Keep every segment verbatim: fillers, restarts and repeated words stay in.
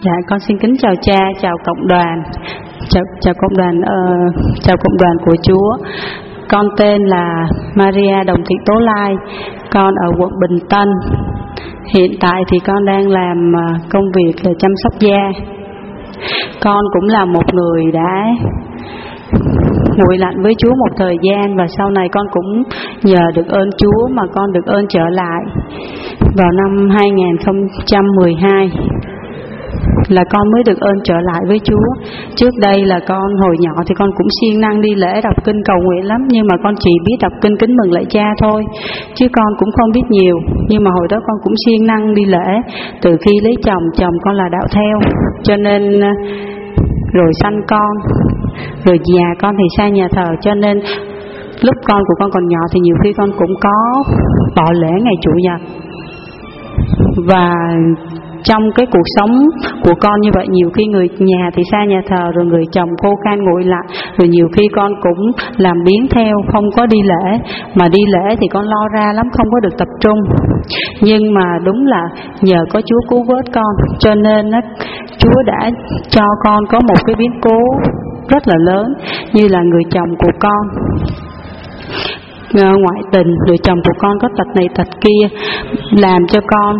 Dạ, con xin kính chào cha, chào cộng đoàn, chào, chào cộng đoàn, uh, chào cộng đoàn của Chúa. Con tên là Maria Đồng Thị Tố Lai, con ở quận Bình Tân. Hiện tại thì con đang làm công việc là chăm sóc da. Con cũng là một người đã nguội lạnh với Chúa một thời gian, và sau này con cũng nhờ được ơn Chúa mà con được ơn trở lại. Vào năm hai không một hai là con mới được ơn trở lại với Chúa. Trước đây là con hồi nhỏ thì con cũng siêng năng đi lễ đọc kinh cầu nguyện lắm, nhưng mà con chỉ biết đọc kinh kính mừng lạy cha thôi, chứ con cũng không biết nhiều. Nhưng mà hồi đó con cũng siêng năng đi lễ. Từ khi lấy chồng, chồng con là đạo theo, cho nên rồi sanh con, rồi già con thì xa nhà thờ, cho nên lúc con của con còn nhỏ thì nhiều khi con cũng có bỏ lễ ngày Chủ nhật. Và trong cái cuộc sống của con như vậy, nhiều khi người nhà thì xa nhà thờ, rồi người chồng khô khan nguội lạnh, rồi nhiều khi con cũng làm biếng theo, không có đi lễ. Mà đi lễ thì con lo ra lắm, không có được tập trung. Nhưng mà đúng là nhờ có Chúa cứu vớt con, cho nên á, Chúa đã cho con có một cái biến cố rất là lớn, như là người chồng của con ngoại tình, người chồng của con có tật này tật kia, làm cho con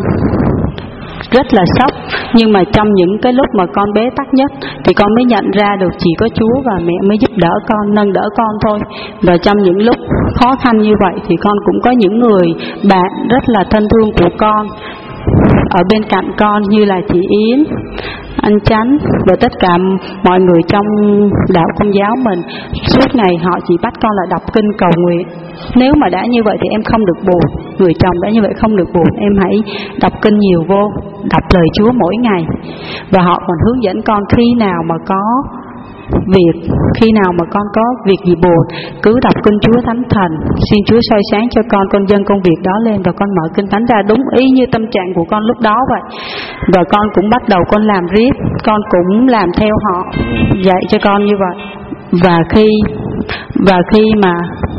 rất là sốc. Nhưng mà trong những cái lúc mà con bế tắc nhất thì con mới nhận ra được chỉ có Chúa và mẹ mới giúp đỡ con, nâng đỡ con thôi. Và trong những lúc khó khăn như vậy thì con cũng có những người bạn rất là thân thương của con ở bên cạnh con, như là chị Yến, anh Chánh và tất cả mọi người trong đạo Công giáo mình. Suốt ngày họ chỉ bắt con là đọc kinh cầu nguyện. Nếu mà đã như vậy thì em không được buồn, người chồng đã như vậy không được buồn, em hãy đọc kinh nhiều vô, đọc lời Chúa mỗi ngày. Và họ còn hướng dẫn con khi nào mà có việc, khi nào mà con có việc gì buồn, cứ đọc kinh Chúa Thánh Thần, xin Chúa soi sáng cho con, con dâng công việc đó lên và con mở kinh thánh ra đúng ý như tâm trạng của con lúc đó vậy. Và con cũng bắt đầu con làm riết, con cũng làm theo họ dạy cho con như vậy. Và khi và khi mà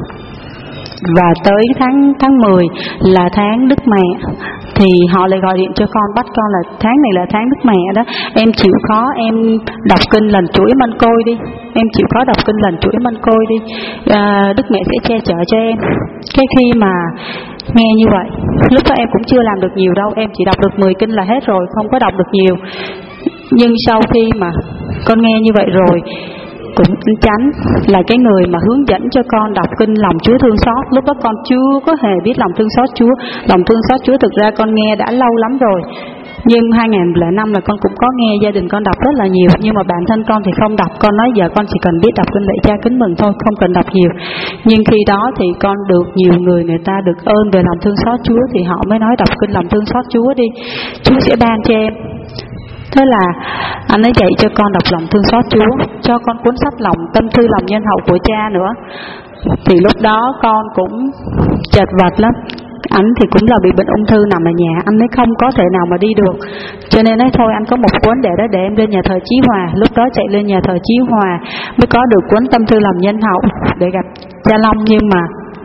và tới tháng tháng mười là tháng Đức Mẹ, thì họ lại gọi điện cho con, bắt con là tháng này là tháng Đức Mẹ đó, em chịu khó em đọc kinh lần chuỗi mân côi đi, em chịu khó đọc kinh lần chuỗi mân côi đi, à, Đức Mẹ sẽ che chở cho em. Cái khi mà nghe như vậy, lúc đó em cũng chưa làm được nhiều đâu, em chỉ đọc được mười kinh là hết rồi, không có đọc được nhiều. Nhưng sau khi mà con nghe như vậy rồi, cũng anh Chánh là cái người mà hướng dẫn cho con đọc kinh lòng Chúa thương xót. Lúc đó con chưa có hề biết lòng thương xót Chúa. Lòng thương xót Chúa thực ra con nghe đã lâu lắm rồi, nhưng hai không không năm là con cũng có nghe gia đình con đọc rất là nhiều. Nhưng mà bản thân con thì không đọc. Con nói giờ con chỉ cần biết đọc kinh lạy cha kính mừng thôi, không cần đọc nhiều. Nhưng khi đó thì con được nhiều người, người ta được ơn về lòng thương xót Chúa, thì họ mới nói đọc kinh lòng thương xót Chúa đi, Chúa sẽ ban cho em. Thế là anh ấy dạy cho con đọc lòng thương xót Chúa, cho con cuốn sách lòng tâm thư lòng nhân hậu của cha nữa. Thì lúc đó con cũng chật vật lắm. Anh thì cũng là bị bệnh ung thư nằm ở nhà, anh ấy không có thể nào mà đi được. Cho nên ấy thôi anh có một cuốn để đó để em lên nhà thờ Chí Hòa. Lúc đó chạy lên nhà thờ Chí Hòa mới có được cuốn tâm thư lòng nhân hậu để gặp cha Long. Nhưng mà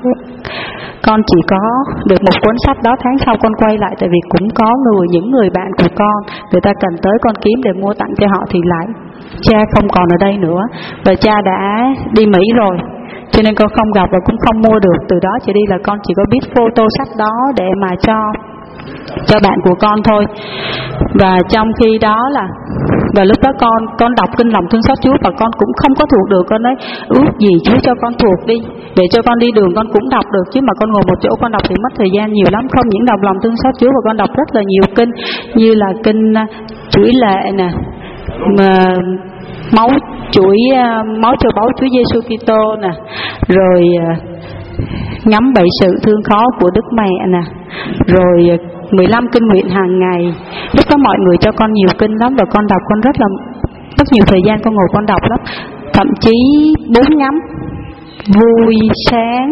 con chỉ có được một cuốn sách đó, tháng sau con quay lại, tại vì cũng có người, những người bạn của con, người ta cần tới con kiếm để mua tặng cho họ, thì lại cha không còn ở đây nữa và cha đã đi Mỹ rồi, cho nên con không gặp và cũng không mua được. Từ đó trở đi là con chỉ có biết photo sách đó để mà cho cho bạn của con thôi. Và trong khi đó là và lúc đó con con đọc kinh lòng thương xót Chúa và con cũng không có thuộc được. Con nói ước gì Chúa cho con thuộc đi, để cho con đi đường con cũng đọc được, chứ mà con ngồi một chỗ con đọc thì mất thời gian nhiều lắm. Không những đọc lòng thương xót Chúa mà con đọc rất là nhiều kinh, như là kinh chuỗi lệ nè, mà máu chuỗi máu châu báu Chúa Giêsu Kitô nè, rồi ngắm bảy sự thương khó của Đức Mẹ nè, rồi mười lăm kinh nguyện hàng ngày. Lúc đó mọi người cho con nhiều kinh lắm và con đọc, con rất là rất nhiều thời gian con ngồi con đọc lắm. Thậm chí bốn ngắm, vui, sáng,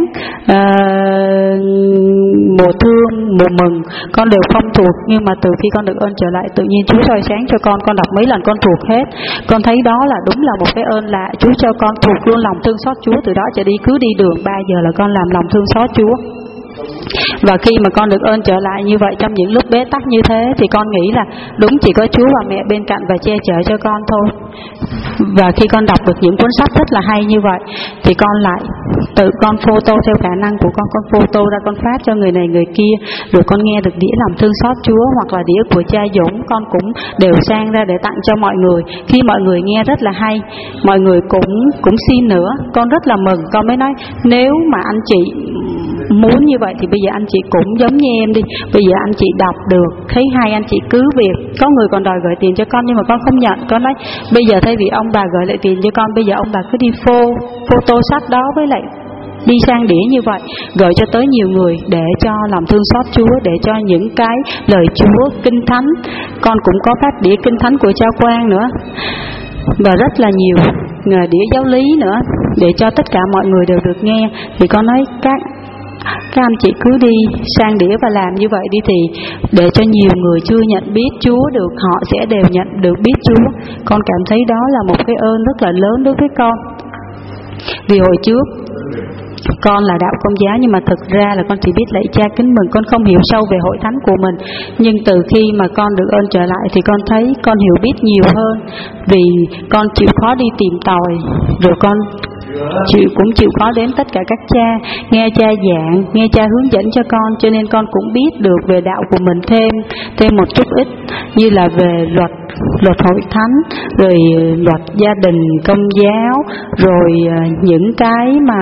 uh, mùa thương, mùa mừng con đều không thuộc. Nhưng mà từ khi con được ơn trở lại, tự nhiên Chúa soi sáng cho con, con đọc mấy lần con thuộc hết. Con thấy đó là đúng là một cái ơn lạ, Chúa cho con thuộc luôn lòng thương xót Chúa. Từ đó trở đi cứ đi đường ba giờ là con làm lòng thương xót Chúa. Và khi mà con được ơn trở lại như vậy trong những lúc bế tắc như thế, thì con nghĩ là đúng chỉ có Chúa và mẹ bên cạnh và che chở cho con thôi. Và khi con đọc được những cuốn sách rất là hay như vậy, thì con lại tự con photo theo khả năng của con, con photo ra con phát cho người này người kia. Rồi con nghe được đĩa lòng thương xót Chúa hoặc là đĩa của cha Dũng, con cũng đều sang ra để tặng cho mọi người. Khi mọi người nghe rất là hay, mọi người cũng cũng xin nữa, con rất là mừng. Con mới nói nếu mà anh chị muốn như vậy thì bây giờ anh chị cũng giống như em đi. Bây giờ anh chị đọc được thấy hay, anh chị cứ việc. Có người còn đòi gửi tiền cho con nhưng mà con không nhận. Con nói bây giờ thay vì ông bà gửi lại tiền cho con, bây giờ ông bà cứ đi phô photo sách đó với lại đi sang đĩa như vậy, gửi cho tới nhiều người để cho lòng thương xót Chúa, để cho những cái lời Chúa kinh thánh. Con cũng có phát đĩa kinh thánh của cha Quang nữa, và rất là nhiều đĩa giáo lý nữa, để cho tất cả mọi người đều được nghe. Thì con nói các các anh chị cứ đi sang đĩa và làm như vậy đi, thì để cho nhiều người chưa nhận biết Chúa được, họ sẽ đều nhận được biết Chúa. Con cảm thấy đó là một cái ơn rất là lớn đối với con. Vì hồi trước con là đạo Công giáo, nhưng mà thực ra là con chỉ biết lạy cha kính mừng, con không hiểu sâu về hội thánh của mình. Nhưng từ khi mà con được ơn trở lại thì con thấy con hiểu biết nhiều hơn, vì con chịu khó đi tìm tòi, rồi con chịu cũng chịu khó đến tất cả các cha, nghe cha giảng, nghe cha hướng dẫn cho con, cho nên con cũng biết được về đạo của mình thêm thêm một chút ít, như là về luật luật hội thánh, rồi luật gia đình Công giáo, rồi những cái mà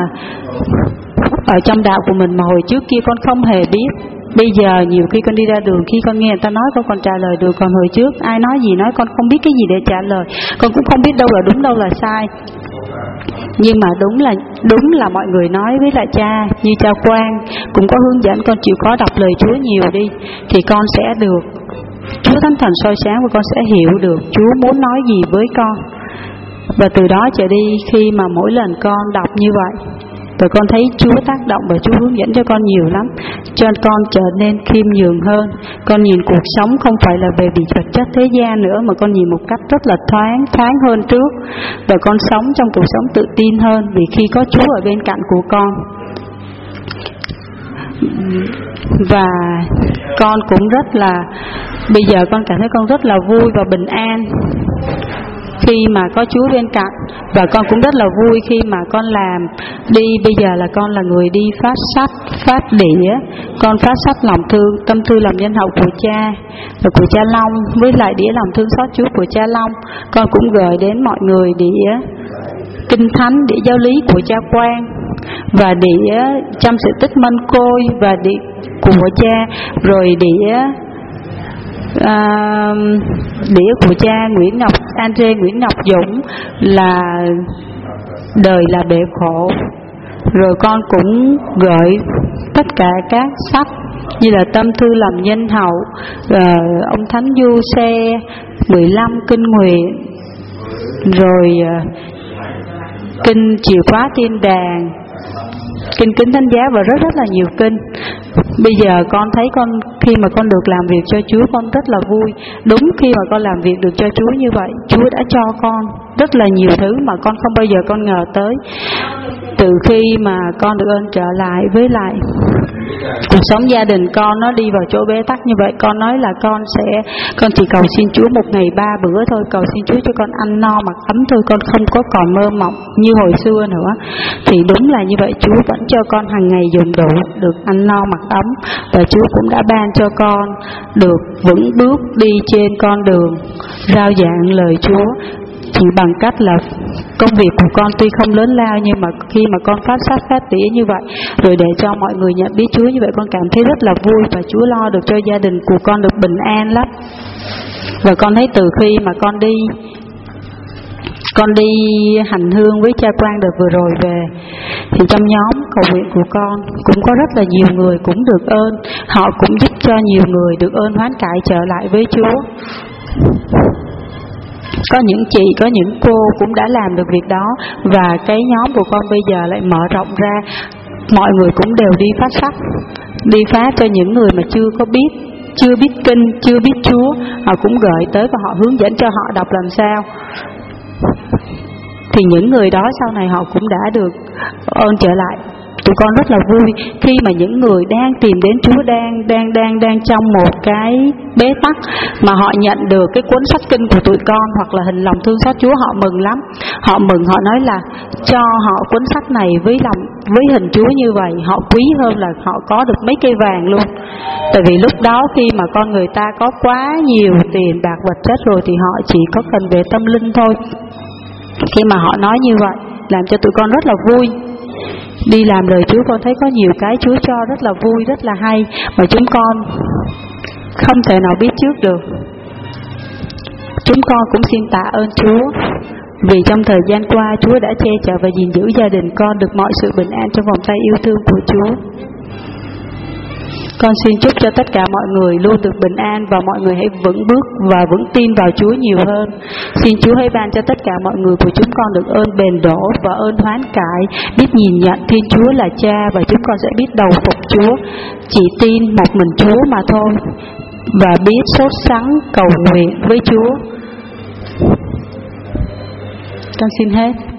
ở trong đạo của mình mà hồi trước kia con không hề biết. Bây giờ nhiều khi con đi ra đường, khi con nghe người ta nói con còn trả lời được, còn hồi trước ai nói gì nói con không biết cái gì để trả lời, con cũng không biết đâu là đúng đâu là sai. Nhưng mà đúng là đúng là mọi người nói với lại cha, như cha Quang cũng có hướng dẫn con chịu khó đọc lời Chúa nhiều đi, thì con sẽ được Chúa Thánh Thần soi sáng, và con sẽ hiểu được Chúa muốn nói gì với con. Và từ đó trở đi, khi mà mỗi lần con đọc như vậy, rồi con thấy Chúa tác động và Chúa hướng dẫn cho con nhiều lắm, cho nên con trở nên khiêm nhường hơn. Con nhìn cuộc sống không phải là về vật chất thế gian nữa, mà con nhìn một cách rất là thoáng thoáng hơn trước. Và con sống trong cuộc sống tự tin hơn, vì khi có Chúa ở bên cạnh của con. Và con cũng rất là, bây giờ con cảm thấy con rất là vui và bình an khi mà có Chúa bên cạnh. Và con cũng rất là vui khi mà con làm đi, bây giờ là con là người đi phát sách, phát đĩa. Con phát sách lòng thương, tâm thư lòng nhân hậu của cha và của cha Long, với lại đĩa lòng thương xót Chúa của cha Long. Con cũng gửi đến mọi người đĩa kinh thánh, đĩa giáo lý của cha Quang, và đĩa trong sự tích mân côi, và đĩa của cha, rồi đĩa À, đĩa của cha Nguyễn Ngọc Andre Nguyễn Ngọc Dũng là đời là bể khổ. Rồi con cũng gửi tất cả các sách như là tâm thư lòng nhân hậu, à, ông Thánh Du Xe, mười lăm kinh nguyện, rồi à, kinh chìa khóa thiên đàng, kinh kính thánh giá, và rất rất là nhiều kinh. Bây giờ con thấy con khi mà con được làm việc cho Chúa, con rất là vui. Đúng khi mà con làm việc được cho Chúa như vậy, Chúa đã cho con rất là nhiều thứ mà con không bao giờ con ngờ tới. Từ khi mà con được ơn trở lại, với lại cuộc sống gia đình con nó đi vào chỗ bế tắc như vậy, con nói là con sẽ con chỉ cầu xin Chúa một ngày ba bữa thôi, cầu xin Chúa cho con ăn no mặc ấm thôi, con không có còn mơ mộng như hồi xưa nữa. Thì đúng là như vậy, Chúa vẫn cho con hàng ngày dùng đủ, được ăn no mặc ấm, và Chúa cũng đã ban cho con được vững bước đi trên con đường rao giảng lời Chúa. Chỉ bằng cách là công việc của con tuy không lớn lao, nhưng mà khi mà con phát sách phát đĩa như vậy, rồi để cho mọi người nhận biết Chúa như vậy, con cảm thấy rất là vui, và Chúa lo được cho gia đình của con được bình an lắm. Và con thấy từ khi mà con đi con đi hành hương với cha Quang đợt vừa rồi về, thì trong nhóm cầu nguyện của con cũng có rất là nhiều người cũng được ơn, họ cũng giúp cho nhiều người được ơn hoán cải trở lại với Chúa. Có những chị, có những cô cũng đã làm được việc đó, và cái nhóm của con bây giờ lại mở rộng ra. Mọi người cũng đều đi phát sách, đi phát cho những người mà chưa có biết, chưa biết kinh, chưa biết Chúa, họ cũng gửi tới và họ hướng dẫn cho họ đọc làm sao. Thì những người đó sau này họ cũng đã được ơn trở lại tụi con rất là vui khi mà những người đang tìm đến Chúa, đang đang đang đang trong một cái bế tắc mà họ nhận được cái cuốn sách kinh của tụi con hoặc là hình lòng thương xót Chúa, họ mừng lắm. Họ mừng, họ nói là cho họ cuốn sách này với lòng với hình Chúa như vậy, họ quý hơn là họ có được mấy cây vàng luôn. Tại vì lúc đó khi mà con người ta có quá nhiều tiền bạc vật chất rồi thì họ chỉ có cần về tâm linh thôi. Khi mà họ nói như vậy làm cho tụi con rất là vui. Đi làm lời Chúa con thấy có nhiều cái Chúa cho rất là vui, rất là hay mà chúng con không thể nào biết trước được. Chúng con cũng xin tạ ơn Chúa vì trong thời gian qua Chúa đã che chở và gìn giữ gia đình con được mọi sự bình an trong vòng tay yêu thương của Chúa. Con xin chúc cho tất cả mọi người luôn được bình an và mọi người hãy vững bước và vững tin vào Chúa nhiều hơn. Xin Chúa hãy ban cho tất cả mọi người của chúng con được ơn bền đổ và ơn hoán cải, biết nhìn nhận Thiên Chúa là Cha và chúng con sẽ biết đầu phục Chúa, chỉ tin một mình Chúa mà thôi và biết sốt sắng cầu nguyện với Chúa. Con xin hết.